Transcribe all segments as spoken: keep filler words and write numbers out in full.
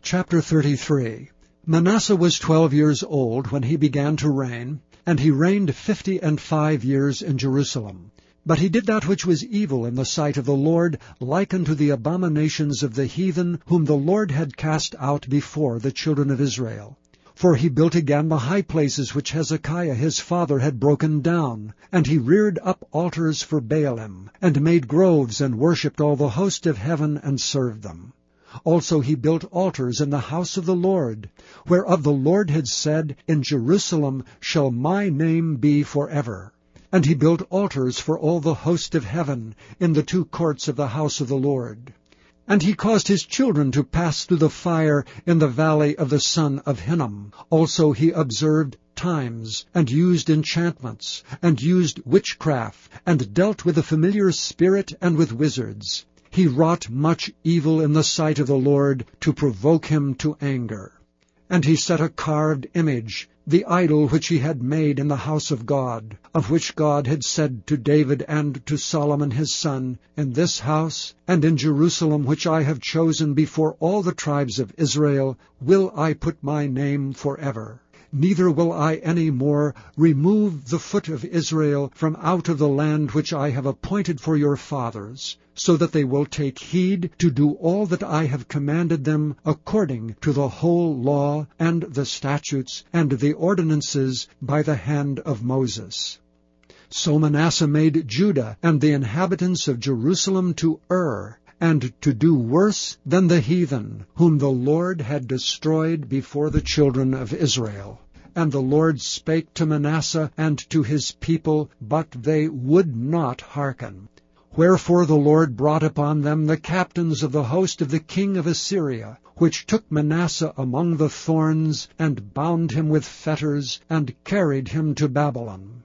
Chapter thirty-three. Manasseh was twelve years old when he began to reign, and he reigned fifty and five years in Jerusalem. But he did that which was evil in the sight of the Lord, like unto the abominations of the heathen, whom the Lord had cast out before the children of Israel. For he built again the high places which Hezekiah his father had broken down, and he reared up altars for Baalim, and made groves, and worshipped all the host of heaven, and served them. Also he built altars in the house of the Lord, whereof the Lord had said, In Jerusalem shall my name be forever. And he built altars for all the host of heaven in the two courts of the house of the Lord. And he caused his children to pass through the fire in the valley of the son of Hinnom. Also he observed times, and used enchantments, and used witchcraft, and dealt with the familiar spirit and with wizards. He wrought much evil in the sight of the Lord, to provoke him to anger. And he set a carved image, the idol which he had made in the house of God, of which God had said to David and to Solomon his son, In this house and in Jerusalem, which I have chosen before all the tribes of Israel, will I put my name forever. Neither will I any more remove the foot of Israel from out of the land which I have appointed for your fathers, so that they will take heed to do all that I have commanded them according to the whole law and the statutes and the ordinances by the hand of Moses. So Manasseh made Judah and the inhabitants of Jerusalem to err, and to do worse than the heathen, whom the Lord had destroyed before the children of Israel. And the Lord spake to Manasseh and to his people, but they would not hearken. Wherefore the Lord brought upon them the captains of the host of the king of Assyria, which took Manasseh among the thorns, and bound him with fetters, and carried him to Babylon.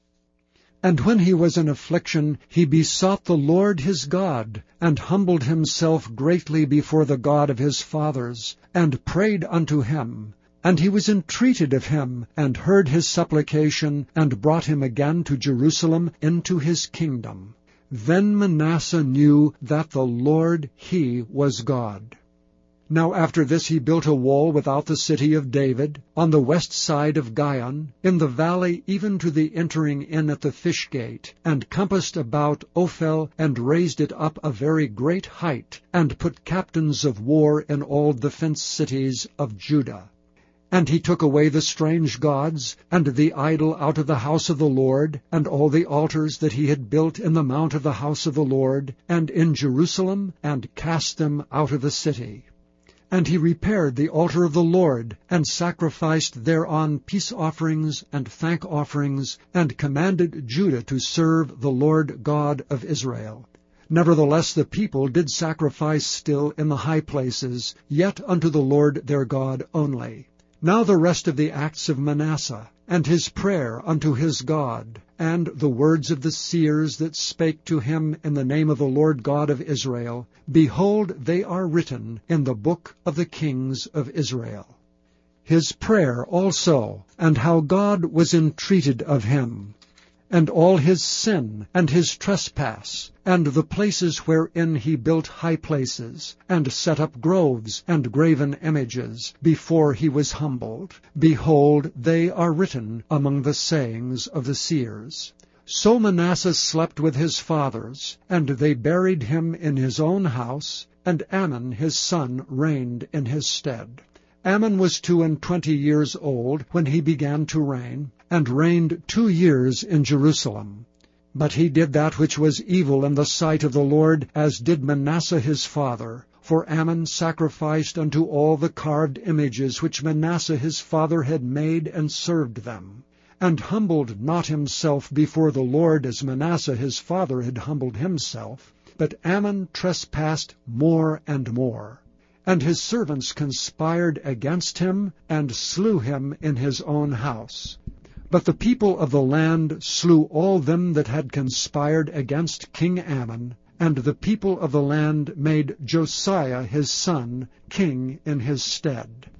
And when he was in affliction, he besought the Lord his God, and humbled himself greatly before the God of his fathers, and prayed unto him. And he was entreated of him, and heard his supplication, and brought him again to Jerusalem into his kingdom. Then Manasseh knew that the Lord, he was God. Now after this he built a wall without the city of David, on the west side of Gihon, in the valley even to the entering in at the fish gate, and compassed about Ophel, and raised it up a very great height, and put captains of war in all the fenced cities of Judah. And he took away the strange gods, and the idol out of the house of the Lord, and all the altars that he had built in the mount of the house of the Lord, and in Jerusalem, and cast them out of the city. And he repaired the altar of the Lord, and sacrificed thereon peace offerings and thank offerings, and commanded Judah to serve the Lord God of Israel. Nevertheless the people did sacrifice still in the high places, yet unto the Lord their God only. Now the rest of the acts of Manasseh, and his prayer unto his God, and the words of the seers that spake to him in the name of the Lord God of Israel, behold, they are written in the book of the kings of Israel. His prayer also, and how God was entreated of him, and all his sin, and his trespass, and the places wherein he built high places, and set up groves and graven images, before he was humbled. Behold, they are written among the sayings of the seers. So Manasseh slept with his fathers, and they buried him in his own house, and Amon his son reigned in his stead. Amon was two and twenty years old when he began to reign, and reigned two years in Jerusalem. But he did that which was evil in the sight of the Lord, as did Manasseh his father. For Amon sacrificed unto all the carved images which Manasseh his father had made, and served them, and humbled not himself before the Lord as Manasseh his father had humbled himself. But Amon trespassed more and more. And his servants conspired against him, and slew him in his own house. But the people of the land slew all them that had conspired against King Amon, and the people of the land made Josiah his son king in his stead.